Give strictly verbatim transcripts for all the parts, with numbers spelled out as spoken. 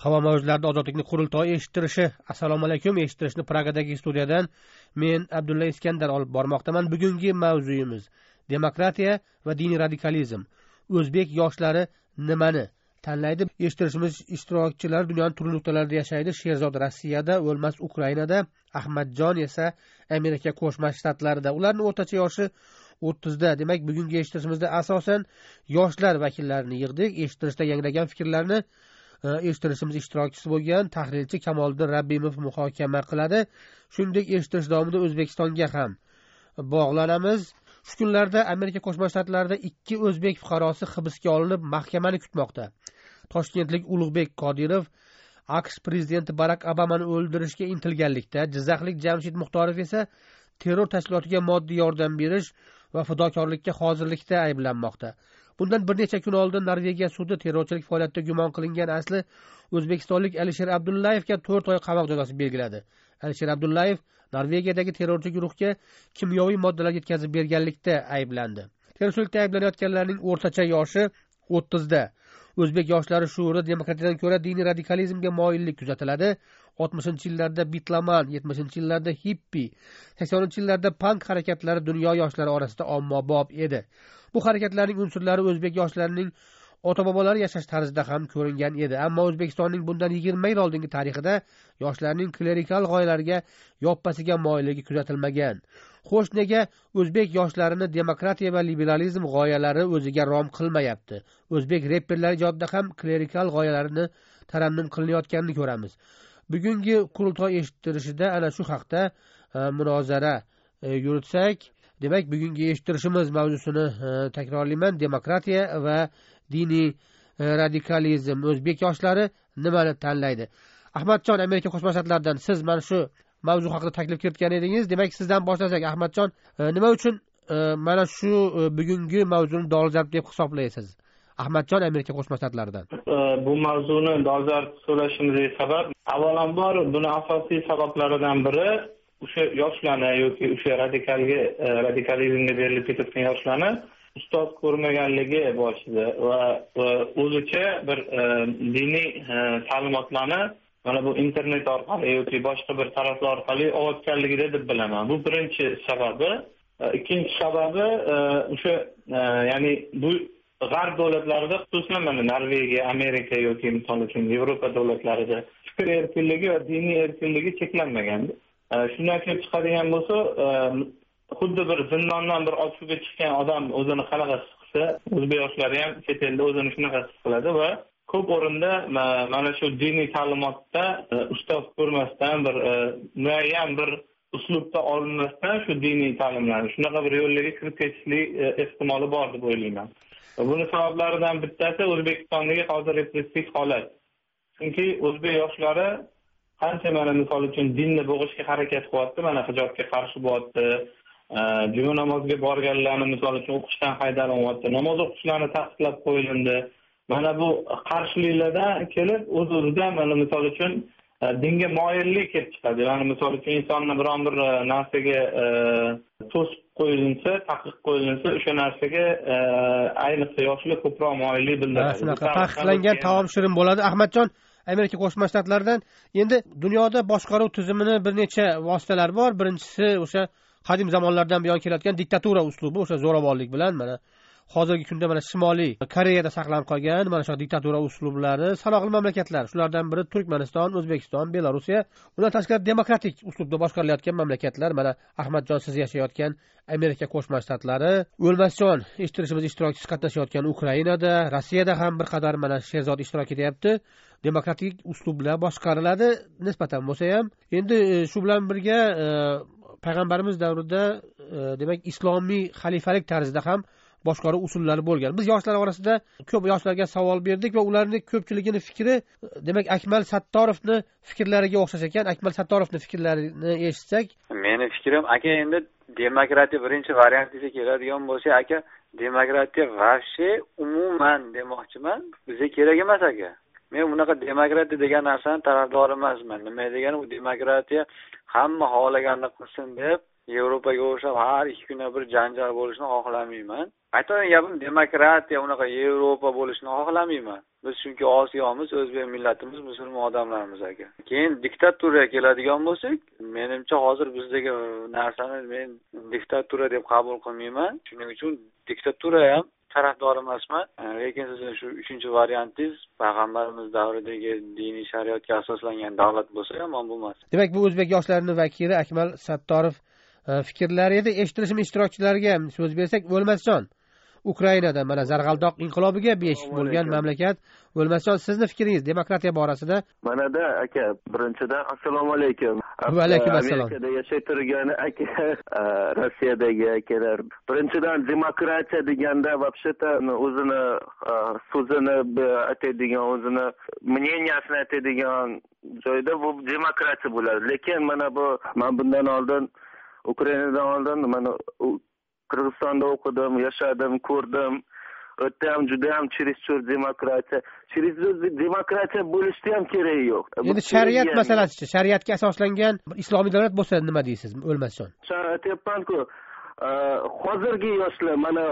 Havo mavjlarida ozodlikni qurultoyi eshittirishi. Assalomu alaykum. Eshittirishni Pragadagi studiyadan men Abdulla Iskandar olib bormoqdaman. Bugungi mavzuyimiz demokratiya va diniy radikalizm. O'zbek yoshlari nimani tanlaydi? Eshittirishimiz ishtirokchilari dunyoning turli nuqtalarida yashaydi. Sherzod Rossiyada, O'lmas Ukrainada, Ahmadjon esa Amerika Qo'shma Shtatlarida. Ularning o'rtacha yoshi o'ttizda. Demak, bugungi eshittirishimizda asosan yoshlar vakillarini yig'dik. Eshittirishda yangragan fikrlarni eshittirishimiz ishtirokchisi bo'lgan tahrirchi Kamoliddin Rabbimov muhokama qiladi. Shuningdek, eshittirish davomida O'zbekistonga ham bog'lanamiz. Shu kunlarda Amerika Qo'shma Shtatlarida ikki o'zbek fuqarosi hibsga olinib, mahkamani kutmoqda. Toshkentlik Ulug'bek Qodirov AQSh prezidenti Barak Obamani o'ldirishga intilganlikda, Jizzaxlik Jamshid Muxtorov esa terror tashkilotiga moddiy yordam berish va fidokorlikka hozirlikda ayblanmoqda. Bundan bir necha kun oldin Norvegiya sudi terrorchilik faoliyatida gumon qilingan asli o'zbekistonlik Alisher Abdullayevga to'rt oy qamoq jazosi belgiladi. Alisher Abdullayev Norvegiyadagi terrorchi guruhga kimyoviy moddalar yetkazib berganlikda ayblandi. Terrorchilikda ayblanayotganlarning o'rtacha yoshi o'ttizda. O'zbek yoshlari shuuri demokratiyadan ko'ra diniy radikalizmga moyillik kuzatiladi. oltmishinchi yillarda bitlaman, yetmishinchi yillarda hippi, saksoninchi yillarda pank harakatlari dunyo yoshlari orasida ommabop edi. Bu harakatlarning unsurlari o'zbek yoshlarining ota-bobolari yashash tarzida ham ko'ringan edi. Ammo O'zbekistonning bundan yigirma yil oldingi tarixida yoshlarning klerikal g'oyalarga, yoppasiga moyilligi kuzatilmagan. Xo'sh, nega o'zbek yoshlarini demokratiya va liberalizm g'oyalari o'ziga rom qilmayapti? O'zbek reperlari ijodida ham klerikal g'oyalarini tarannum qilinayotganini ko'ramiz. Bugungi qurultoy eshittirishida ana shu haqda munozara yuritsak, demak, bugungi eshittirishimiz mavzusini takrorlayman. Demokratiya va diniy radikalizm. O'zbek yoshlari nimani tanlaydi? Ahmadjon, Amerika Qo'shma Shtatlaridan siz mana shu mavzu haqida taklif kiritgan edingiz. Demak, sizdan boshlasak, Ahmadjon, nima uchun mana shu bugungi mavzuni dolzarb deb hisoblaysiz? Ahmadjon, Amerika Qo'shma Shtatlaridan. Bu mavzuni dolzarb so'rashimizga sabab, avvalambor buni asosiy sabablaridan biri o'sha yoshlarni yoki o'sha radikalga radikalizmga berilib ketayotgan yoshlarni ustoz ko'rmaganligi boshida va o'zicha bir diniy ta'limotlarni mana bu internet orqali yoki boshqa bir taraflar orqali olayotganligida deb bilaman. Bu birinchi sababi. Ikkinchi sababi o'sha ya'ni bu g'arb davlatlarida, xususan mana Norvegiya, Amerika yoki misol uchun Yevropa davlatlarida fikr erkinligi va diniy erkinligi cheklanmagan. Shundan kelib chiqadigan bo'lsa, xuddi bir zindondan bir ochuvga chiqqan odam o'zini qanaqa his qilsa, o'zbek yoshlari ham chet elda o'zini shunaqa his qiladi va ko'p o'rinda mana shu diniy ta'limotda ustoz ko'rmasdan, bir muayyan bir uslubda olinmasdan shu diniy ta'limlarni shunaqa bir yo'llarga kirib ketishlik ehtimoli bor deb o'ylayman. Buni sabablaridan bittasi O'zbekistondagi hozir repressiv holat. Chunki o'zbek yoshlari qancha mana misol uchun dinni bo'g'ishga harakat qilyapti, mana hijobga qarshi bo'lyapti, juma namoziga borganlarni misol uchun o'qishdan haydalinyapti, namoz o'qishlarini taqiqlab qo'yildi. Mana bu qarshiliklardan kelib o'z-o'zidan mana misol uchun dinga moyillik kelib chiqadi. Ya'ni misol uchun insonni biron bir narsaga to'sib qo'yilinsa, taqiq qo'yilinsa, o'sha narsaga ayniqsa yoshlar ko'proq moyillik bildiradi. Shunaqa taqiqlangan taom shirin bo'ladi. Ahmadjon, Amerika Qo'shma Shtatlaridan endi dunyoda boshqaruv tizimini bir necha vositalar bor. Birinchisi o'sha qadim zamonlardan buyon kelayotgan diktatura uslubi, o'sha zo'ravonlik bilan mana hozirgi kunda mana Shimoliy Koreyada saqlanib qolgan mana shu diktatura uslublari sanoqli mamlakatlar. Shulardan biri Turkmaniston, O'zbekiston, Belorussiya. Undan tashqari demokratik uslubda boshqarilayotgan mamlakatlar, mana Ahmadjon siz yashayotgan Amerika Qo'shma Shtatlari, O'lmasjon eshittirishimiz ishtirokchisi qatnashayotgan Ukrainada, Rossiyada ham bir qadar mana Sherzod ishtirok etyapti. Demokratik uslublar boshqariladi nisbatan bo'lsa ham. Endi shu bilan birga payg'ambarimiz davrida demak islomiy xalifalik tarzida ham boshqaruv usullari bo'lgan. Biz yoshlar orasida ko'p yoshlarga savol berdik va ularning ko'pchiligini fikri demak Akmal Sattorovni fikrlariga o'xshash ekan. Akmal Sattorovni fikrlarini eshitsak, meni fikrim, aka, endi demokratiya birinchi variantiga keladigan bo'lsa, aka, demokratiya vahshe umuman demoqchiman, bizga kerak emas, aka. Men bunaqa demokratiya degan narsani tarafdori emasman. Nima degani, u demokratiya hamma xohlaganini qilsin deb Yevropaga o'xshab har ikki kunda bir janjal bo'lishini xohlamayman. Aytgan gapim demokratiya unaqa Yevropa bo'lishini xohlamayman. Biz chunki Osiyomiz, o'zbek millatimiz, musulmon odamlarmiz aka. Keyin diktaturaga keladigan bo'lsak, menimcha hozir bizdagi narsani men diktatura deb qabul qilmayman. Shuning uchun diktatura ham tarafdor emasman. Lekin sizning shu uchinchi variantingiz payg'ambarimiz davridagi diniy shariatga asoslangan davlat bo'lsa yomon bo'lmas. Demak, bu o'zbek yoshlarining vakili Akmal Sattorov fikrlari edi. Eshittirishim ishtirokchilariga ham so'z bersak, O'lmasjon Ukrainada mana Zarg'aldoq inqilobiga besh bo'lgan mamlakat. O'lmasjon, sizni fikringiz demokratiya borasida? Manada aka, birinchidan assalomu alaykum. Va alaykum assalom. Amerikada yashab turgani aka, Rossiyadagi akalar. Birinchidan demokratiya deganda вообще-то o'zini so'zini aytadigan, o'zini мнениясini aytadigan joyda bu demokratiya bo'ladi. Lekin mana bu men bundan oldin Ukrainadan oldin mana Qirg'izistonda o'qidim, yashadim, ko'rdim. O'tda ham juda ham чересчур demokratiya. чересчур demokratiya bo'lishda ham keragi yo'q. Endi shariat masalasi-chi, shariatga asoslangan islomiy davlat bo'lsa nima deysiz, O'lmasjon? Aytyapman-ku, hozirgi yoshlar mana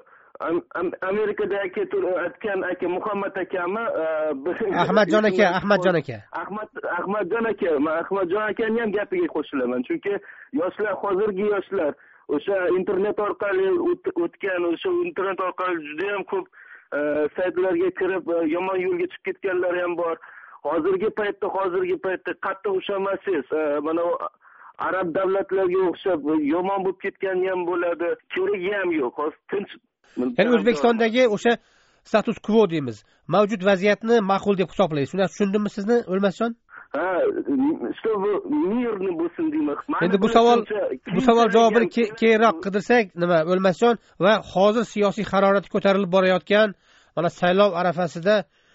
Amerikada aka aytgan aka Muhammad akami Ahmadjon aka, Ahmadjon aka. Ahmad Ahmadjon aka, men Ahmadjon akaning ham gapiga qo'shilaman. Chunki yoshlar, hozirgi yoshlar o'sha internet orqali o'tgan, o'sha internet orqali juda ham ko'p saytlarga kirib yomon yo'lga chiqib ketganlar ham bor. Hozirgi paytda, hozirgi paytda qattiq ushlamasangiz, mana arab davlatlariga o'xshab yomon bo'lib ketgan ham bo'ladi. Keragi ham yo'q. Hozir tinch. Ya'ni O'zbekistondagi o'sha status quo deymiz. Mavjud vaziyatni ma'qul deb hisoblaysiz. Shuni tushundimmi sizni, O'lmasjon? Ha, işte bu mirni bo'lsin deymiz. Endi bu savol bu savol javobini keyinroq qidirsak, nima O'lmasjon va hozir siyosiy harorati ko'tarilib borayotgan mana saylov arafasida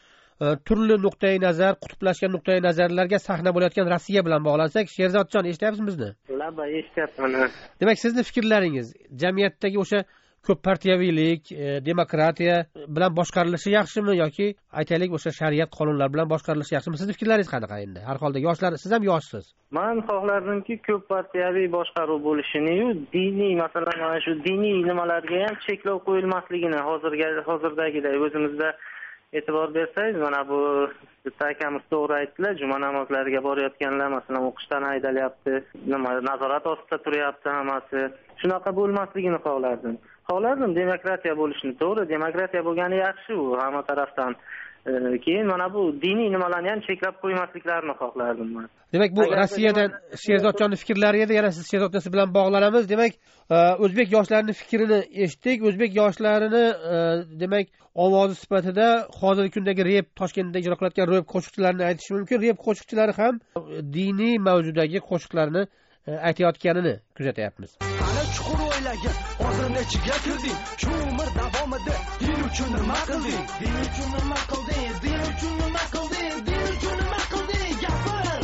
turli nuqtai nazar, qutublashgan nuqtai nazarlarga sahna bo'layotgan Rossiya bilan bog'lansak, Sherzodjon, eshityapsiz bizni? Labba, eshityapman. Demak, sizni fikrlaringiz jamiyatdagi o'sha ko'p partiyaviylik, demokratiya bilan boshqarilishi yaxshimi yoki aytaylik o'sha shariat qonunlar bilan boshqarilishi yaxshimi? Sizning fikrlaringiz qanaqa endi? Har holda yoshlar, siz ham yoshsiz. Men xohlardimki, ko'p partiyaviy boshqaruv bo'lishini-yu, diniy, masalan, mana shu diniy nimalarga ham cheklov qo'yilmasligini hozirga hozirdagiday o'zimizda e'tibor bersangiz, mana bu bitta akamiz to'g'ri aytdilar, juma namozlariga borayotganlar masalan o'qishdan haydalyapti, nima nazorat ostida turyapti hammasi. Shunaqa bo'lmasligini xohlardim. Xohlardim demokratiya bo'lishini, to'g'ri, demokratiya bo'lgani yaxshi u hamma tarafdan. Keyin mana bu diniy nimalarni ham cheklab qo'ymasliklarini xohlardim men. Demak, bu Rossiyadan Sherzodjonning fikrlari edi, yana siz Sherzod bilan bog'lanamiz. Demak, o'zbek yoshlarining fikrini eshitdik. O'zbek yoshlarini demak ovozi sifatida hozirgi kundagi rep, Toshkentda ijro qilayotgan rep qo'shiqchilarini aytish mumkin. Rep qo'shiqchilari ham diniy mavzudagi qo'shiqlarni aytayotganini kuzatyapmiz. Qani chuqur o'ylagan, hozir nechiga kirding? Shu umr davomida din uchun nima qilding? Din uchun nima qilding? Din uchun nima qilding? Din uchun nima qilding? Gapir.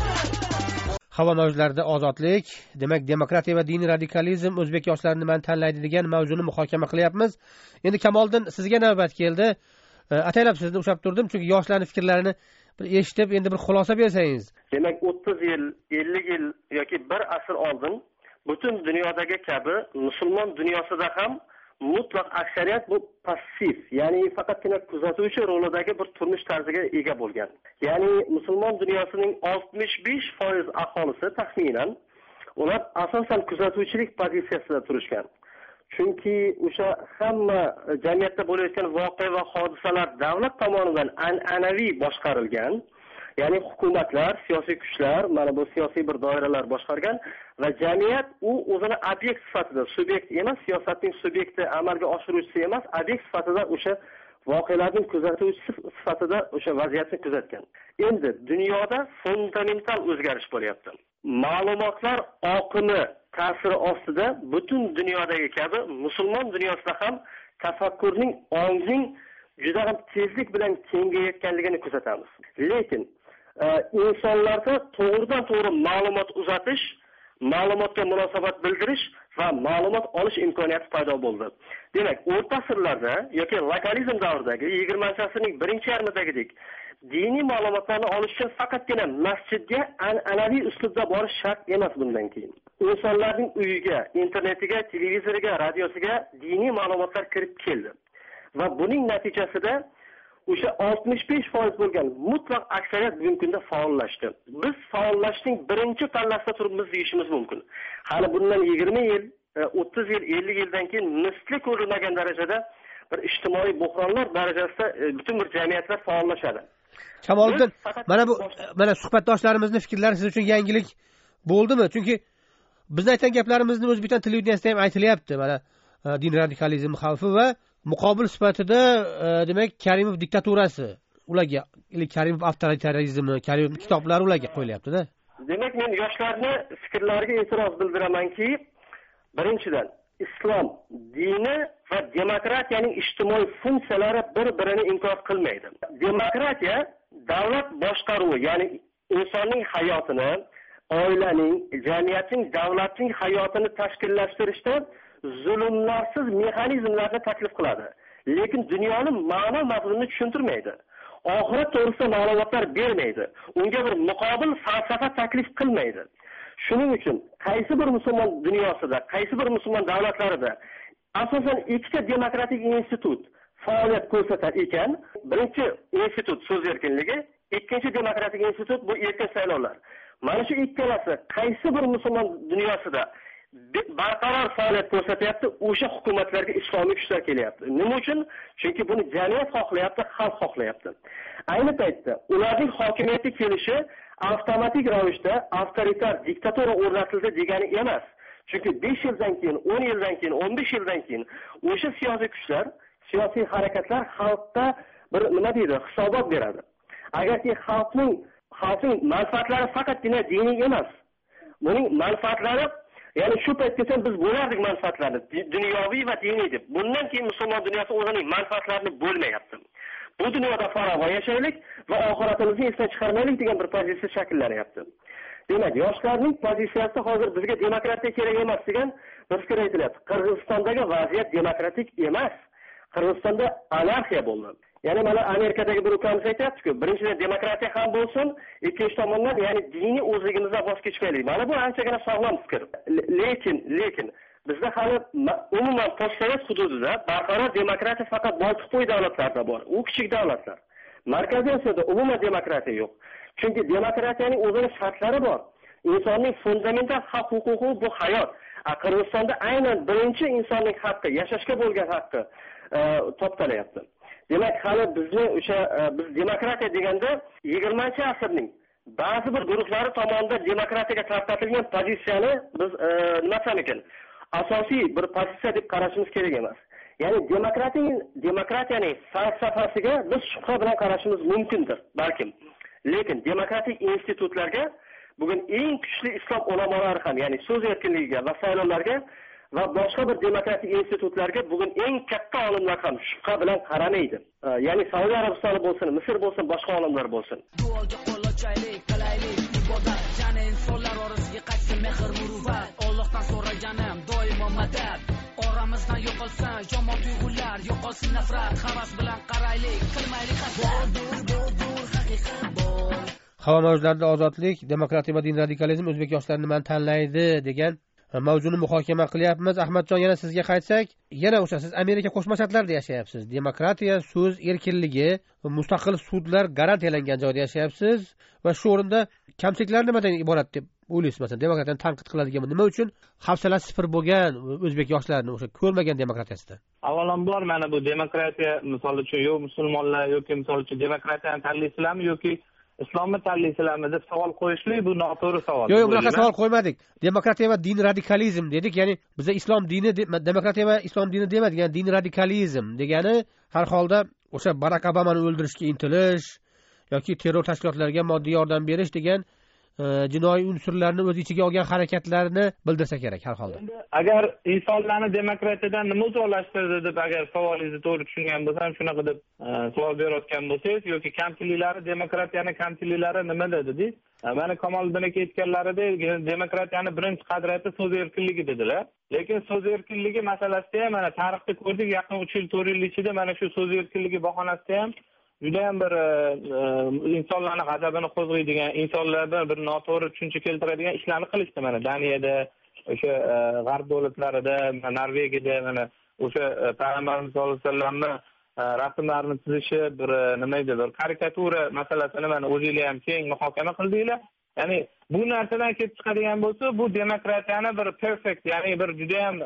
Havo mavjlarida ozodlik, demak demokratiya va diniy radikalizm o'zbek yoshlarini nimani tanlaydi degan mavzuni muhokama qilyapmiz. Endi Kamoliddin, sizga navbat keldi. Ataylab sizni ushlab turdim, chunki yoshlarning fikrlarini bir eshitib, endi bir xulosa bersangiz. Demak, o'ttiz yil, ellik yil yoki bir asr oldin butun dunyodagi kabi musulmon dunyosida ham mutlaq aksariyat bu passiv, ya'ni faqatgina kuzatuvchi rolidagi bir turmush tarziga ega bo'lgan. Ya'ni musulmon dunyosining oltmish besh foiz aholisi taxminan ular asosan kuzatuvchilik pozitsiyasida turishgan. Chunki o'sha hamma jamiyatda bo'layotgan voqea va hodisalar davlat tomonidan an'anaviy boshqarilgan. Ya'ni hukumatlar, siyosiy kuchlar, mana bu siyosiy bir doiralar boshqargan va jamiyat u o'zini obyekt sifatida, subyekt emas, siyosatning subyekti, amalga oshiruvchisi emas, obyekt sifatida o'sha voqealarning kuzatuvchisi sifatida o'sha vaziyatni kuzatgan. Endi dunyoda fundamental o'zgarish bo'lyapti. Ma'lumotlar oqimi ta'siri ostida butun dunyodagi kabi musulmon dunyosida ham tafakkurning, ongning juda ham tezlik bilan kengayotganligini kuzatamiz. Lekin insonlarda to'g'ridan to'g'ri ma'lumot uzatish, ma'lumotga munosabat bildirish va ma'lumot olish imkoniyati paydo bo'ldi. Demak, o'rta asrlarda yoki lokalizm davridagi yigirmanchi asrning birinchi yarmidagidek diniy ma'lumotlarni olish uchun faqatgina masjidga an'anaviy uslubda borish shart emas bundan keyin. insonlarning uyiga, internetiga, televizoriga, radiosiga diniy ma'lumotlar kirib keldi. Va buning natijasida o'sha oltmish besh foiz bo'lgan mutlaq aksariyat bugungi kunda faollashdi. Biz faollashning birinchi pallasida turibmiz deyishimiz mumkin. Hali bundan yigirma yil, o'ttiz yil, ellik yildan keyin misli ko'rilmagan darajada bir ijtimoiy buhronlar darajasida butun bir jamiyatlar faollashadi. Kamoliddin, mana bu mana suhbatdoshlarimizning fikrlari siz uchun yangilik bo'ldimi? Chunki bizning aytgan gaplarimizni O'zbekiston televideniyasida ham aytilyapti. Mana din radikalizm xavfi va muqobil sifatida demak Karimov diktaturasi, ularga Karimov avtoritarizmi, Karimov kitoblari ularga qo'yilyapti-da. Demak, men yoshlarni fikrlariga e'tiroz bildiramanki, birinchidan islom dini va demokratiyaning ijtimoiy funksiyalari bir-birini inkor qilmaydi. Demokratiya davlat boshqaruvi, ya'ni insonning hayotini, oilaning, jamiyatning, davlatning hayotini tashkillashtirishda zulmlarsiz mexanizmlarni taklif qiladi. Lekin dunyoni ma'no mazmunini tushuntirmaydi. Oxirat to'g'risida ma'lumotlar bermaydi. Unga bir muqobil falsafa taklif qilmaydi. Shuning uchun qaysi bir musulmon dunyosida, qaysi bir musulmon davlatlarida asosan ikkita demokratik institut faoliyat ko'rsatar ekan, birinchi institut so'z erkinligi, ikkinchi demokratik institut bu erkin saylovlar. Mana shu ikkalasi qaysi bir musulmon dunyosida barqaror faoliyat ko'rsatyapti, o'sha hukumatlarga islomiy kuchlar kelyapti. Nima uchun? Chunki buni jamiyat xohlayapti, xalq xohlayapti. Ayni paytda ularning hokimiyatga kelishi avtomatik ravishda avtoritar diktatura o'rnatildi degani emas. Chunki besh yildan keyin, o'n yildan keyin, o'n besh yildan keyin o'sha siyosiy kuchlar, siyosiy harakatlar xalqqa bir nima deydi, hisobot beradi. Agarki xalqning xalqning manfaatlari faqatgina diniy emas, buning manfaatlari, ya'ni shu paytgacha biz bo'lardik manfaatlarni, dunyoviy va diniy deb. Bundan keyin musulmon dunyosi o'zining manfaatlarini bo'lmayapti. Bu dunyoda farovon yashaylik va oxiratimizni esdan chiqarmaylik degan bir pozitsiya shakllanyapti. Demak, yoshlarning pozitsiyasi hozir bizga demokratiya kerak emas degan bir fikr aytilyapti. Qirg'izistondagi vaziyat demokratik emas. Qirg'izistonda anarxiya bo'ldi. Ya'ni mana Amerikadagi bir ukamiz aytayapti-ku, birinchidan demokratiya ham bo'lsin, ikkinchi tomondan ya'ni diniy o'zligimizdan voz kechmaylik. Mana bu anchagina sog'lom fikr. Lekin, lekin bizda hali umuman postsovet hududida barqaror demokratiya faqat Boltiqbo'y davlatlarida bor. U kichik davlatlar. Markaziy Osiyoda umuman demokratiya yo'q. Chunki demokratiyaning o'zining shartlari bor. Insonning fundamental haq-huquqi bu hayot. Qirg'izistonda aynan birinchi insonning haqqi, yashashga bo'lgan haqqi toptalayapti. Demak, hali bizni o'sha biz demokratiya deganda yigirmanchi asrning ba'zi bir guruhlari tomonidan demokratiyaga tarqatilgan pozitsiyani biz nima desam ekan, asosiy bir pozitsiya deb qarashimiz kerak emas. Ya'ni demokratiyaning demokratiyaning falsafasiga biz shubha bilan qarashimiz mumkindir, balkim. Lekin demokratik institutlarga bugun eng kuchli islom ulamolari ham, ya'ni so'z erkinligiga va saylovlarga va boshqa bir demokratik institutlarga bugun eng katta olimlar ham shubha bilan qaramaydi. Ya'ni Saudiya Arabistoni bo'lsin, Misr bo'lsin, boshqa olimlar bo'lsin. Duoga qo'llashaylik, qilaylik ibodat, jana insonlar orasiga qaytsin mehr muruvvat. Allohdan so'raganim doimo madad. Oramizdan yo'qolsa yomon tuyg'ular, yo'qolsin nafrat, havas bilan qaraylik, qilmaylik hasad. Dur, dur, haqiqat bor. Havo mavjlarida ozodlik, demokratiya va din radikalizm o'zbek yoshlarini nimani tanlaydi degan mavzuni muhokama qilyapmiz. Ahmadjon, yana sizga qaytsak, yana o'sha siz Amerika Qo'shma Shtatlarida yashayapsiz. Demokratiya, so'z erkinligi, mustaqil sudlar garantiyalangan joyda yashayapsiz va shu o'rinda kamchiliklar nimadan iborat deb o'ylaysiz? Masalan, demokratiyani tanqid qiladigan nima uchun hafsalasi sifir bo'lgan o'zbek yoshlarini o'sha ko'rmagan demokratiyasida? Avvalambor mana bu demokratiya misol uchun yo musulmonlar yoki misol uchun demokratiyani tanlaysizlarmi yoki islomni tanlaysizlarmi deb savol qo'yishlik bu noto'g'ri savol. Yo'q, bunaqa savol qo'ymadik. Demokratiya va din radikalizm dedik, ya'ni bizda islom dini, demokratiya va islom dini demadik, ya'ni din radikalizm degani har holda o'sha Barak Obamani o'ldirishga intilish yoki terror tashkilotlariga moddiy yordam berish degan jinoiy unsurlarni o'z ichiga olgan harakatlarni bildirsa kerak har holda. Agar insonlarni demokratiyadan nima uzoqlashtirdi deb agar savolingizni to'g'ri tushungan bo'lsam, shunaqa deb savol berayotgan bo'lsangiz yoki kamchiliklari, demokratiyani kamchiliklari nimada dedingiz? Mana Kamoliddin aka aytganlaridek, demokratiyani birinchi qadriyati so'z erkinligi dedilar. Lekin so'z erkinligi masalasida ham mana tarixda ko'rdik, yaqin uch yil to'rt yil ichida mana shu so'z erkinligi bahonasida ham juda ham bir insonlarning g'azabini qo'zg'aydigan, insonlarda bir noto'g'ri tushuncha keltiradigan ishlarni qilishdi. Mana Daniyada, o'sha g'arb davlatlarida, Norvegiyada mana o'sha payg'ambarimiz sollallohu alayhi vasallamni rasmlarini chizishi bir nima edi, bir karikatura masalasini mana o'zinglar ham keng muhokama qildinglar. Ya'ni bu narsadan kelib chiqadigan bo'lsa, bu demokratiyani bir perfect, ya'ni bir juda ham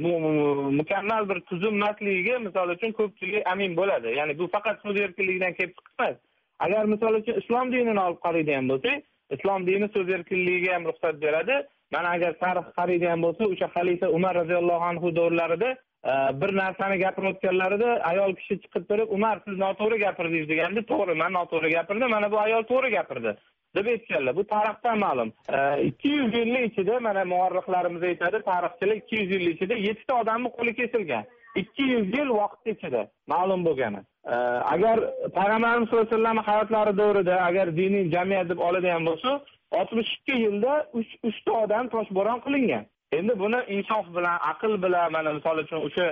mukammal bir tuzum emasligiga misol uchun ko'pchilik amin bo'ladi. Ya'ni bu faqat so'z erkinligidan kelib chiqmas. Agar misol uchun islom dinini olib qaraydigan bo'lsak, islom dini so'z erkinligiga ham ruxsat beradi. Mana agar tarix qaraydigan bo'lsa, o'sha xalifa Umar roziyallohu anhu davrlarida bir narsani gapirayotganlarida ayol kishi chiqib turib, "Umar, siz noto'g'ri gapirdingiz" deganda, "To'g'ri, men noto'g'ri gapirdim, mana bu ayol to'g'ri gapirdi" deb aytganlar. Bu tarixdan ma'lum. ikki yuz yil ichida mana muarrixlarimiz aytadi, tarixchilar ikki yuz yil ichida yettita odamning qo'li kesilgan. ikki yuz yil vaqt ichida ma'lum bo'lgani. Agar payg'ambarimiz sollallohu alayhi vasallam hayotlari davrida agar diniy jamiyat deb oladigan bo'lsa, oltmish ikki yilda uch ta odam toshbo'ron qilingan. Endi buni insof bilan, aql bilan, mana misol uchun o'sha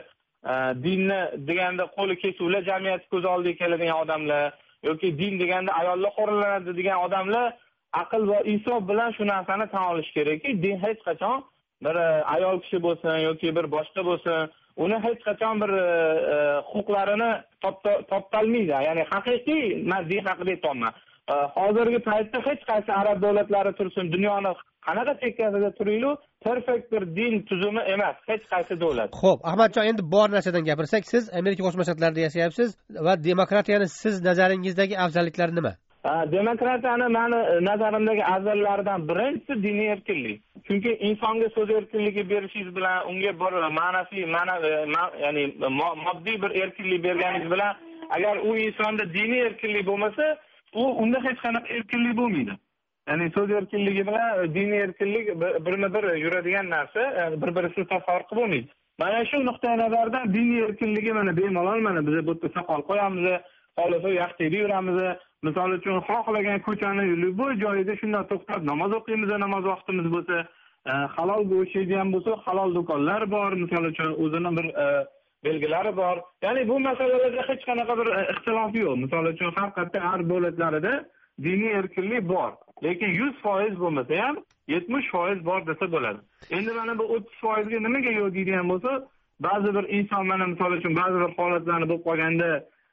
dinni deganda qo'li kesuvlar jamiyat ko'z oldiga keladigan odamlar yoki din deganda ayollar xo'rlanadi degan odamlar aql va insof bilan shu narsani tan olish kerakki, din hech qachon bir ayol kishi bo'lsin yoki bir boshqa bo'lsin, uni hech qachon bir huquqlarini toptalmaydi. Ya'ni haqiqiy men din haqida aytayapman. Hozirgi paytda hech qaysi arab davlatlari tursin, dunyoni qanaqa chekkasida turaylik, perfect bir din tuzumi emas hech qaysi davlat. Xo'p, Ahmadjon, endi bor narsadan gapirsak, siz Amerika Qo'shma Shtatlarida yashayapsiz va demokratiyani siz nazaringizdagi afzalliklari nima? Demokratiyani meni nazarimdagi afzallaridan birinchisi diniy erkinlik. Chunki insonga so'z erkinligi berishingiz bilan unga bir ma'naviy, ma'naviy, ya'ni moddiy bir erkinlik berganingiz bilan agar u insonda diniy erkinlik bo'lmasa, u unda hech qanaqa erkinlik bo'lmaydi. Ya'ni so'z erkinligi bilan diniy erkinlik birma-bir yuradigan narsa, bir-birisiz farqi bo'lmaydi. Mana shu nuqtai nazardan diniy erkinligi mana bemalol mana biz bu yerda soqol qo'yamiz, xohlasa yaxtida yuramiz. Misol uchun xohlagan ko'chani bu joyida shunday to'xtab namoz o'qiymiz, namoz vaqtimiz bo'lsa, halol go'sht yeydigan bo'lsa, halol do'konlar bor, misol uchun o'zining bir belgilari bor. Ya'ni bu masalalarda hech qanaqa bir ixtilof yo'q. Misol uchun har qaysi arab davlatlarida diniy erkinlik bor. Lekin yuz foiz bo'lmasa ham yetmish foiz bor desa bo'ladi. Endi mana bu o'ttiz foiz ga nimaga yo'q deydigan bo'lsa, ba'zi bir inson mana misol uchun ba'zi bir holatlarni bo'lib qolganda,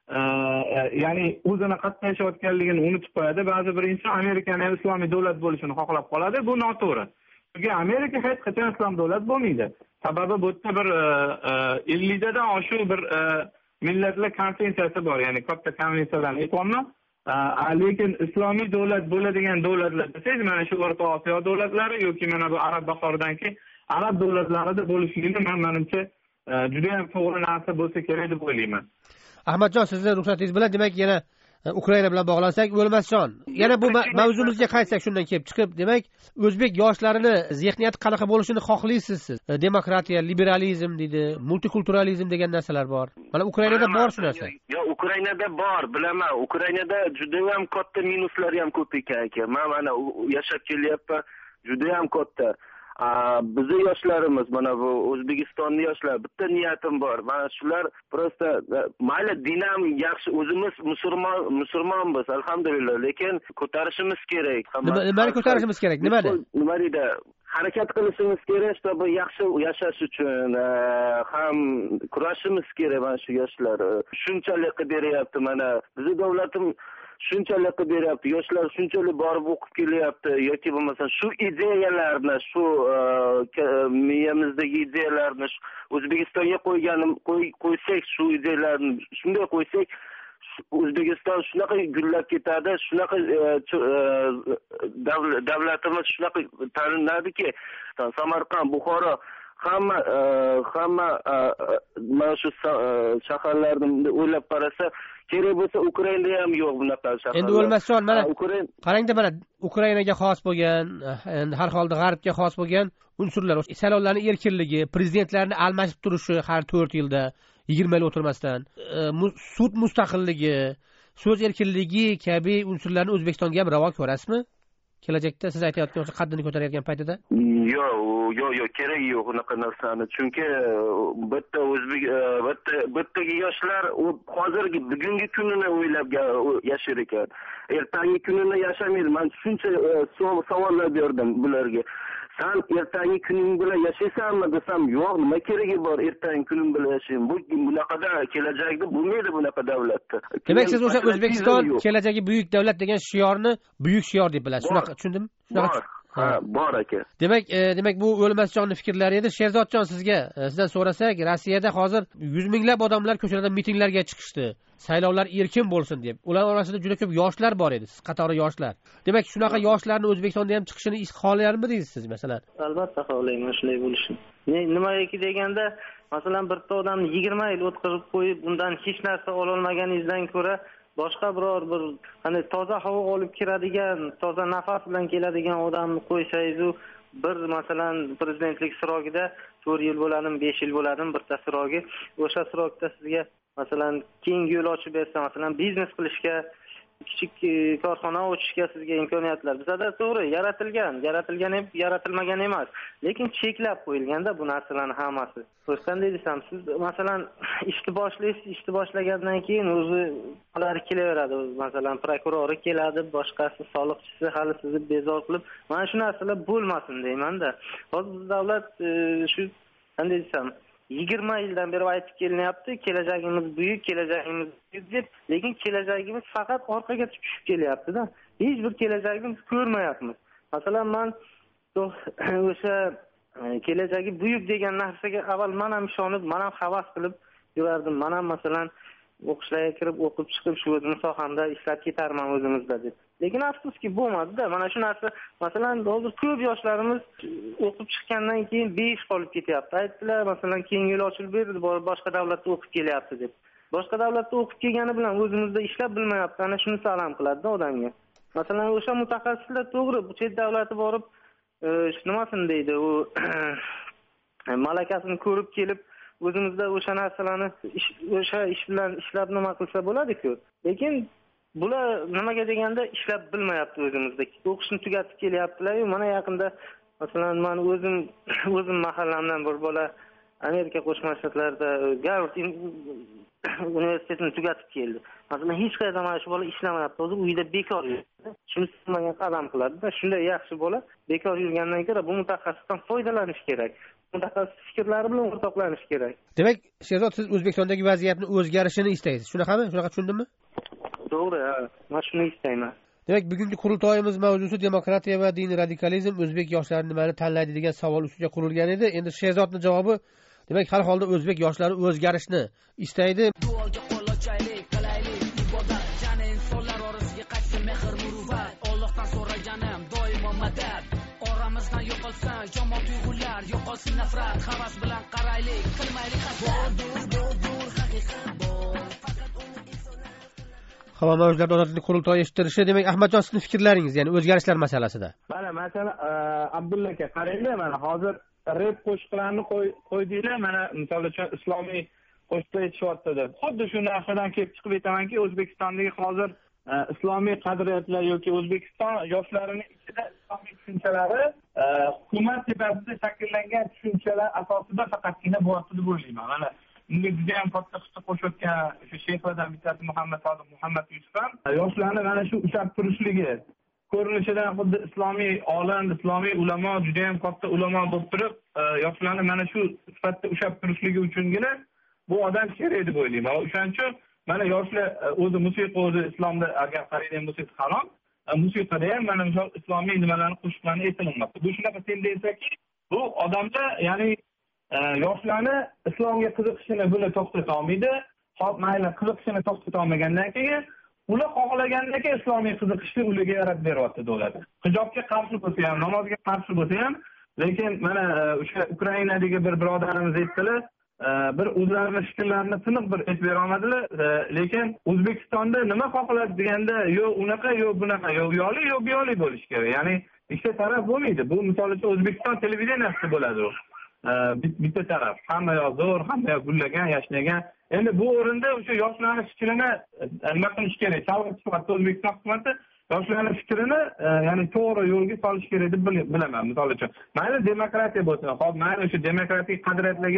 ya'ni o'zini qayerda yashayotganligini unutib qo'yadi. Ba'zi bir inson Amerikani ham islomiy davlat bo'lishini xohlab qoladi. Bu noto'g'ri. Chunki Amerika hech qachon islom davlat bo'lmaydi. Sababi bu yerda bir ellik dan oshiq bir millatlar konvensiyasi bor, ya'ni katta konvensiyadan aytmoqman. Lekin islomiy davlat bo'ladigan davlatlar desangiz, mana shu O'rta Osiyo davlatlari yoki mana bu arab bahoridan keyin arab davlatlarida bo'lishligini men menimcha juda ham to'g'ri narsa bo'lsa kerak deb o'ylayman. Ahmadjon, sizning ruxsatingiz bilan demak yana Ukraina bilan bog'lansak, O'lmasjon. Yana bu mavzumizga qaytsak, shundan kelib chiqib, demak, o'zbek yoshlarini zehniyati qanaqa bo'lishini xohlaysiz siz? Demokratiya, liberalizm deydi, multikulturalizm degan narsalar bor. Mana Ukrainada bor shu narsa. Yo'q, Ukrainada bor, bilaman. Ukrainada juda ham katta minuslari ham ko'p ekan aka. Men mana yashab kelyapman, juda ham katta. Bizi yoshlarimiz, mana bu O'zbekistonning yoshlari, bitta niyatim bor. Mana shular prosta mayli dinam yaxshi, o'zimiz musulmon musulmonmiz, alhamdulillah, lekin ko'tarishimiz kerak. Nimani ko'tarishimiz kerak? Nima deydi? Nima deydi? Harakat qilishimiz kerak, чтобы yaxshi yashash uchun ham kurashimiz kerak mana shu yoshlar. Shunchalik beryapti mana bizning davlatim shunchalik beryapti, yoshlar shunchalik borib o'qib kelyapti yoki bo'lmasa shu ideyalarni, shu miyamizdagi ideyalarni O'zbekistonga qo'yganim qo'ysak, shu ideyalarni shunday qo'ysak, O'zbekiston shunaqa gullab ketadi, shunaqa davlatimiz shunaqa tanlanadiki, Samarqand, Buxoro hamma hamma mana shu shaharlarni o'ylab qarasa, kerak bo'lsa Ukrainada ham yo'q bunaqa shaharlar. Endi O'lmasjon, mana qarangda, mana Ukrainaga xos bo'lgan, har holda G'arbga xos bo'lgan unsurlar, saylovlarning erkinligi, prezidentlarning almashib turishi har to'rt yilda yigirma yil o'tirmasdan, sud mustaqilligi, so'z erkinligi kabi unsurlarni O'zbekistonga ham ravo ko'rasizmi? Kelajakda siz aytayotgan o'sha qaddini ko'tarayotgan paytida? Yo'q, yo'q, yo'q, kerak yo'q unaqa narsani. Chunki bitta o'zbek bitta bittagi yoshlar hozirgi bugungi kunini o'ylab yashar ekan. Ertangi kunini yashamaydi. Men shuncha savollar berdim bularga. Sen ertangi kuning bilan yashaysanmi desam, yo'q, nima keragi bor ertangi kunim bilan yashayman. Bu bunaqada kelajakda bo'lmaydi bunaqa davlatda. Demak, siz o'sha O'zbekiston kelajagi buyuk davlat degan shiorni buyuk shior deb bilasiz. Shunaqa tushundimmi? Shunaqa. Ha, bor aka. Demak, e, demak bu o'lmasjonning fikrlari edi. Sherzodjon, sizga e, sizdan so'rasak, Rossiyada hozir yuz minglab odamlar ko'chalarda mitinglarga chiqishdi. Saylovlar erkin bo'lsin deb. Ular orasida juda ko'p yoshlar bor edi, siz qatori yoshlar. Demak, shunaqa yoshlarni O'zbekistonda ham chiqishini xohlayarmidingiz siz masalan? Albatta xohlayman shunday bo'lishini. Nimaiki deganda, masalan, bitta odamni yigirma yil o'tkazib qo'yib, undan hech narsa ololmaganingizdan ko'ra boshqa biror bir hani toza havo olib kiradigan, toza nafas bilan keladigan odamni qo'ysangiz, bir masalan prezidentlik srogida to'rt yil bo'ladimi, besh yil bo'ladimi bitta srogi, o'sha srogda sizga masalan keng yo'l ochib bersa, masalan biznes qilishga, kichik korxona ochishga sizga imkoniyatlar bizada to'g'ri yaratilgan, yaratilgan ham yaratilmagan emas, lekin cheklab qo'yilganda bu narsalarning hammasi. Qanday desam, siz masalan ishni boshlaysiz, ishni boshlagandan keyin o'zi ular kelaveradi, masalan prokurori keladi, boshqasi soliqchisi hali sizni bezor qilib, mana shu narsalar bo'lmasin deyman-da. Hozir davlat shu qanday desam yigirma yildan beri aytib kelinyapti, kelajagimiz buyuk, kelajagimiz buyuk deb, lekin kelajagimiz faqat orqaga tushib kelyapti-da. Hech bir kelajagimiz ko'rmayapmiz. Masalan, men o'sha kelajagi buyuk degan narsaga avval men ham ishonib, men ham havas qilib yurardim. Men ham masalan o'qishlarga kirib, o'qib chiqib shu o'zim sohamda ishlab ketarman o'zimizda deb. Lekin afsuski bo'lmadi-da. Mana shu narsa, masalan, hozir ko'p yoshlarimiz o'qib chiqqandan keyin besh qolib ketyapti. Aytdilar, masalan, keng yo'l ochilib berdi, boshqa davlatda o'qib kelyapti deb. Boshqa davlatda o'qib kelgani bilan o'zimizda ishlab bilmayapti. Ana shuni salam qiladi-da odamga. Masalan, o'sha mutaxassislar to'g'ri, bu chet davlati borib, nimasini deydi, u malakasini ko'rib kelib, o'zimizda o'sha narsalarni o'sha ish bilan ishlab nima qilsa bo'ladi-ku. Lekin bular nimaga deganda ishlab bilmayapti o'zimizda. O'qishni tugatib kelyaptilar. Mana yaqinda masalan men o'zim o'zim mahallamdan bir bola Amerika Qo'shma Shtatlarida Garvard universitetini tugatib keldi. Masalan, hech qayerda mana shu bola ishlamayapti. Hozir uyda bekor yuribdi. Shuni sizlarga qadam qiladi-da. Shunday yaxshi bola bekor yurgandan ko'ra bu mutaxassisdan foydalanish kerak. Mutaxassis fikrlari bilan o'rtoqlanish kerak. Demak, Sherzod, siz O'zbekistondagi vaziyatni o'zgarishini istaysiz. Shunaqami? Shunaqa tushundimmi? To'g'ri, ha. Men shuni istayman. Demak, bugungi qurultoyimiz mavzusi demokratiya va diniy radikalizm, o'zbek yoshlari nimani tanlaydi degan savol ustiga qurilgan edi. Endi Sherzodning javobi, demak, har holda o'zbek yoshlari o'zgarishni istaydi. Duoga qo'l ochaylik, qilaylik ibodat, jana insonlar orasiga qaytsin mehr muruvvat. Allohdan so'raganim doimo madad. Oramizdan yo'qolsa yomon tuyg'ular, yo'qolsin nafrat, havas bilan qaraylik, qilmaylik hasad. Dur, dur, haqiqat bor. Havo mavjudot odatiy qurultoy eshittirishi, demak, Ahmadjon, sizning fikrlaringiz, ya'ni o'zgarishlar masalasida. Mana, masalan, Abdulla aka, qaranglar, mana hozir rep qo'shiqlarni qo'ydinglar, mana misol uchun islomiy qo'shiqlar aytishyapti deb. Xuddi shu narsadan kelib chiqib aytamanki, O'zbekistondagi hozir islomiy qadriyatlar yoki O'zbekiston yoshlarining ichida islomiy tushunchalari hukumat tepasida shakllangan tushunchalar asosida faqatgina bo'lyapti deb o'ylayman. Mana unga juda ham katta hissa qo'shayotgan o'sha sheyxlardan bittasi Muhammad Sodiq Muhammad Yusuf ham yoshlarni mana shu ushlab turishligi, ko'rinishidan xuddi islomiy olim, islomiy ulamo, juda ham katta ulamo bo'lib turib, yoshlarni mana shu sifatda ushlab turishligi uchungina bu odam kerak deb o'ylayman. O'shaning uchun mana yoshlar o'zi musiqa, o'zi islomda agar qaraydigan bo'lsak harom, musiqada ham mana misol islomiy nimalarni qo'shiqlarni aytilmoqda. Bu shunaqa tendensiyaki, bu odamda, ya'ni yoshlarni islomga qiziqishini buni to'xtata olmaydi. Hop, mayli, qiziqishini to'xtata olmagandan keyin ular xohlagandagi islomiy qiziqishni ularga yaratib beryapti davlat. Hijobga qarshi bo'lsa ham, namozga qarshi bo'lsa ham, lekin mana o'sha Ukrainadagi bir birodarimiz aytdilar, bir o'zlarining fikrlarini tiniq bir aytib bera olmadilar, lekin O'zbekistonda nima xohladi deganda, yo unaqa, yo bunaqa, yo uyoli, yo biyoli bo'lish kerak. Ya'ni ikkita taraf bo'lmaydi. Bu misol uchun O'zbekiston televideniyasida bo'ladi u. Bitta taraf hamma yoq zo'r, hamma yoq gullagan, yashnagan. Endi bu o'rinda o'sha yoshlarning fikrini nima qilish kerak? Savol O'zbekiston hukumati yoshlarning fikrini, ya'ni to'g'ri yo'lga solish kerak deb bilaman. Misol uchun, mayli demokratiya bo'lsin, hop, mayli o'sha demokratik qadriyatlarga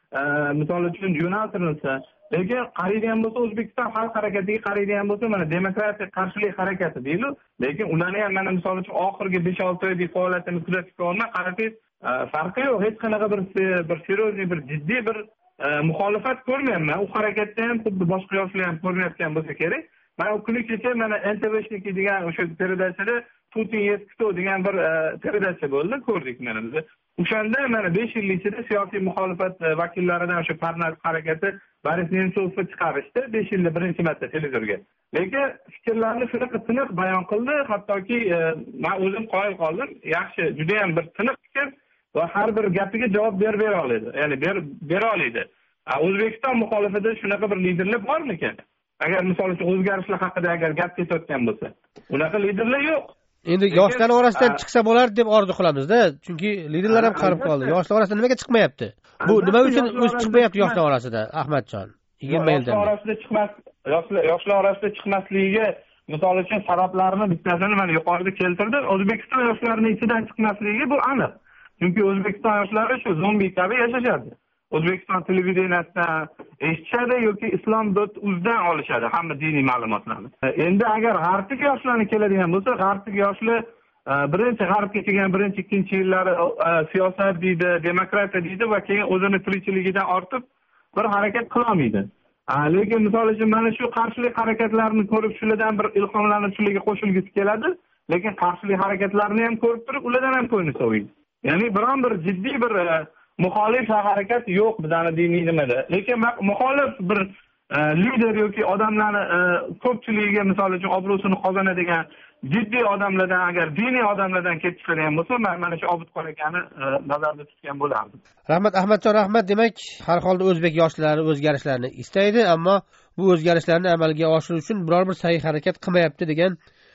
misol uchun yo'naltirilsa, lekin qaraydigan bo'lsa O'zbekiston xalq harakatiga qaraydigan bo'lsa, mana demokratiya qarshilik harakati deydi, lekin ularni ham mana misol uchun oxirgi besh olti oylik faoliyatini kuzatib olmay qarasangiz, farqi yo'q, hech qanaqa bir bir seryozni bir jiddiy bir muxolifat ko'rmayapman. U harakatda ham xuddi boshqa yoshlar ham ko'rinayotgan bo'lsa kerak. Mana u kuni kecha mana N T V shniki degan o'sha peredachada Putin есть кто degan bir peredacha bo'ldi, ko'rdik mana biz. O'shanda mana besh yil ichida siyosiy muxolifat vakillaridan o'sha Parnas harakati Boris Nemtsovni chiqarishdi besh yilda birinchi marta televizorga. Lekin fikrlarni shunaqa tiniq bayon qildi, hattoki men o'zim qoyil qoldim. Yaxshi, juda ham bir tiniq fikr va har bir gapiga javob berib bera oladi. Ya'ni bera oladi. O'zbekiston muxolifatida shunaqa bir liderlar bormikan? Agar misol uchun o'zgarishlar haqida agar gap ketayotgan bo'lsa, unaqa liderlar yo'q. Endi yoshlar orasidan chiqsa bo'lar deb orzu qilamiz-da, chunki liderlar ham qarib qoldi. Yoshlar orasidan nimaga chiqmayapti? Bu nima uchun o'zi chiqmayapti yoshlar orasida, Ahmadjon? Yoshlar orasida chiqmas, yoshlar yoshlar orasida chiqmasligiga misol uchun sabablarni bittasini men yuqorida keltirdim. O'zbekiston yoshlarining ichidan chiqmasligi bu aniq. Chunki O'zbekiston yoshlari shu zombi kabi yashashadi. O'zbekiston televideniyasidan eshitishadi yoki islom dot uzdan olishadi hamma diniy ma'lumotlarni. Endi agar g'arblik yoshlarni keladigan bo'lsa, g'arblik yoshlar birinchi g'arbga kelgan birinchi ikkinchi yillari siyosat deydi, demokratiya deydi va keyin o'zini tirikchiligidan ortib bir harakat qila olmaydi. Lekin misol uchun mana shu qarshilik harakatlarini ko'rib shulardan bir ilhomlanib shularga qo'shilgisi keladi, lekin qarshilik harakatlarini ham ko'rib turib ulardan ham ko'ngli soviydi. Ya'ni biron bir jiddiy bir muxolif harakat yo'q bizning diniy nimada. Lekin muxolif bir lider yoki odamlarni ko'pchiligiga misol uchun obro'sini qozonadigan jiddiy odamlardan agar diniy odamlardan ketishadigan bo'lsa, men mana shu Obid Qor akani nazarda tutgan bo'lardim. Rahmat Ahmadjon, rahmat. Demak, har holda o'zbek yoshlari o'zgarishlarni istaydi, ammo bu o'zgarishlarni amalga oshirish uchun biror bir sa'y harakat qilmayapti degan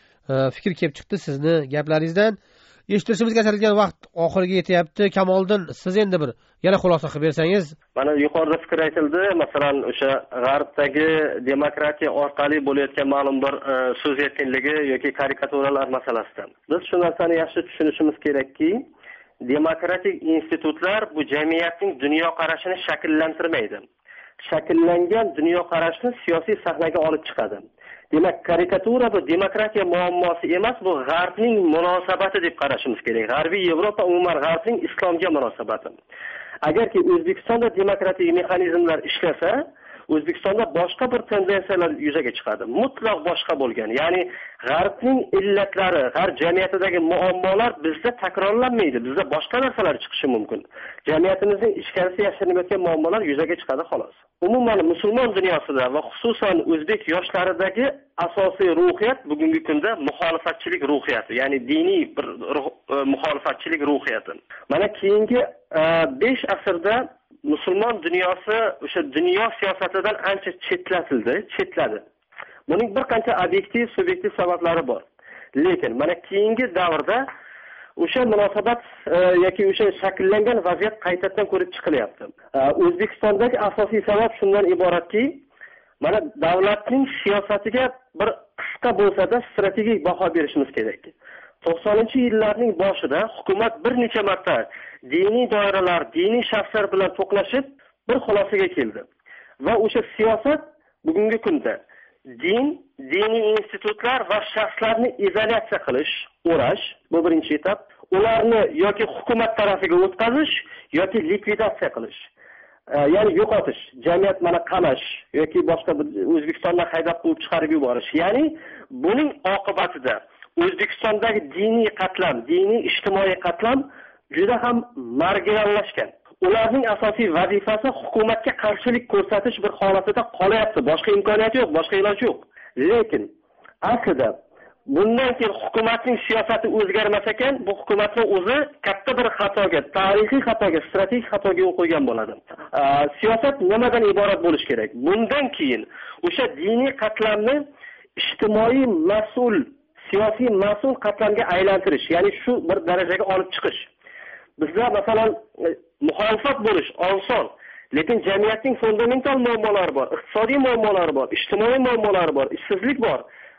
fikr kelib chiqdi sizni gaplaringizdan. Eshitishimizga chalingan vaqt oxiriga yetyapti. Kamoliddin, siz endi bir yana xulosa qilib bersangiz. Mana yuqorida fikr aytildi, masalan, o'sha g'arbdagi demokratiya orqali bo'layotgan ma'lum bir so'z erkinligi yoki karikaturalar masalasidan. Biz shu narsani yaxshi tushunishimiz kerakki, demokratik institutlar bu jamiyatning dunyoqarashini shakllantirmaydi. Shakllangan dunyoqarashni siyosiy sahnaga olib chiqadi. Demak, karikatura bu demokratiya muammosi emas, bu g'arbning munosabati deb qarashimiz kerak. G'arbiy Yevropa umuman g'arbning islomga munosabati. Agarki O'zbekistonda demokratik mexanizmlar ishlasa, O'zbekistonda boshqa bir tendensiyalar yuzaga chiqadi. Mutlaq boshqa bo'lgan. Ya'ni g'arbning illatlari, g'arb jamiyatidagi muammolar bizda takrorlanmaydi. Bizda boshqa narsalar chiqishi mumkin. Jamiyatimizning ichkarisida yashirinib yotgan muammolar yuzaga chiqadi xolos. Umuman musulmon dunyosida va xususan o'zbek yoshlaridagi asosiy ruhiyat bugungi kunda muxolifatchilik ruhiyati, ya'ni diniy bir muxolifatchilik ruhiyati. Mana keyingi besh asrda musulmon dunyosi o'sha dunyo siyosatidan ancha chetlatildi, chetladi. Buning bir qancha obyektiv, subyektiv sabablari bor. Lekin mana keyingi davrda o'sha munosabat yoki o'sha shakllangan vaziyat qaytadan ko'rib chiqilyapti. O'zbekistondagi asosiy sabab shundan iboratki, mana davlatning siyosatiga bir qisqa bo'lsa-da strategik baho berishimiz kerak. to'qsoninchi yillarning boshida hukumat bir necha marta diniy doiralar, diniy shaxslar bilan to'qnashib bir xulosaga keldi. Va o'sha siyosat bugungi kunda din, diniy institutlar va shaxslarni izolyatsiya qilish, o'rash, bu birinchi etap. Ularni yoki hukumat tarafiga o'tkazish yoki likvidatsiya qilish. Ya'ni yo'qotish, jamiyat mana qamash yoki boshqa bir O'zbekistondan haydab qo'yib chiqarib yuborish. Ya'ni buning oqibatida O'zbekistondagi diniy qatlam, diniy ijtimoiy qatlam juda ham marginallashgan. Ularning asosiy vazifasi hukumatga qarshilik ko'rsatish bir holatida qolyapti. Boshqa imkoniyat yo'q, boshqa iloj yo'q. Lekin aslida bundan keyin hukumatning siyosati o'zgarmas ekan, bu hukumatning o'zi katta bir xatoga, tarixiy xatoga, strategik xatoga yo'l qo'ygan bo'ladi. Siyosat nimadan iborat bo'lish kerak? Bundan keyin o'sha diniy qatlamni ijtimoiy mas'ul, siyosiy mas'ul qatlamga aylantirish, ya'ni shu bir darajaga olib chiqish. Bizda masalan muxolifat bo'lish oson, lekin jamiyatning fundamental muammolari bor, iqtisodiy muammolari bor, ijtimoiy muammolari bor, ishsizlik bor.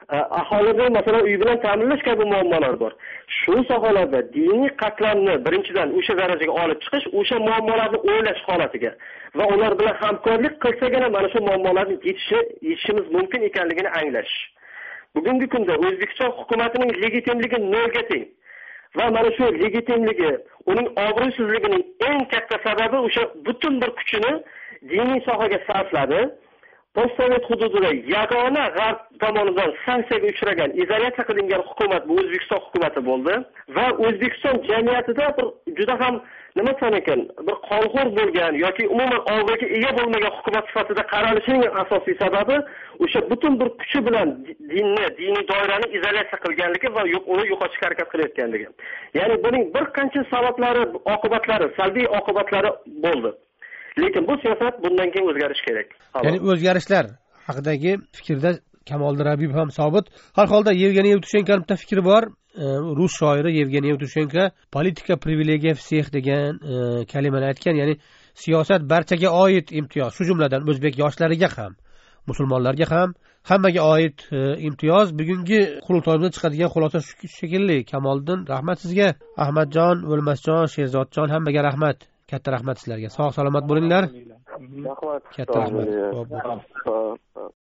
aholini masalan uy bilan ta'minlash kabi muammolar bor. Shu sohalarda diniy qatlamni birinchidan o'sha darajaga olib chiqish, o'sha muammolarni o'ylash holatiga va ular bilan hamkorlik qilsagina mana shu muammolarni yechishi yechishimiz mumkin ekanligini anglash. Bugungi kunda O'zbekiston hukumatining legitimligi nolga teng. Va mana shu legitimligi, uning obro'sizligining eng katta sababi o'sha butun bir kuchini diniy sohaga sarfladi. Postsovet hududida yagona g'arb tomonidan sanksiyaga uchragan, izolyatsiya qilingan hukumat bu O'zbekiston hukumati bo'ldi va O'zbekiston jamiyatida bir juda ham nima desam ekan, bir qonxo'r bo'lgan yoki umuman og'ziga ega bo'lmagan hukumat sifatida qaralishining asosiy sababi o'sha butun bir kuchi bilan dinni, diniy doirani izolyatsiya qilganligi va uni yo'qotishga harakat qilayotganligi. Ya'ni buning bir qancha sabablari, oqibatlari, salbiy oqibatlari bo'ldi. Lekin bu siyosat bundan keyin o'zgarish kerak. Ya'ni o'zgarishlar haqidagi fikrda Kamoliddin Rabipov ham sobit. Har holda Yevgeniy Yevtushenkoning bitta fikri bor. Rus shoiri Yevgeniy Yevtushenko politika privilegiya всех degan kalimani aytgan. Ya'ni siyosat barchaga oid imtiyoz, shu jumladan o'zbek yoshlariga ham, musulmonlarga ham hammaga oid imtiyoz. Bugungi qurultoyimizda chiqadigan xulosa shu shekilli. Kamoliddin, rahmat sizga. Ahmadjon, O'lmasjon, Sherzodjon, hammaga rahmat. Katta rahmat sizlarga. Sog' salomat bo'linglar. Rahmat. Katta rahmat.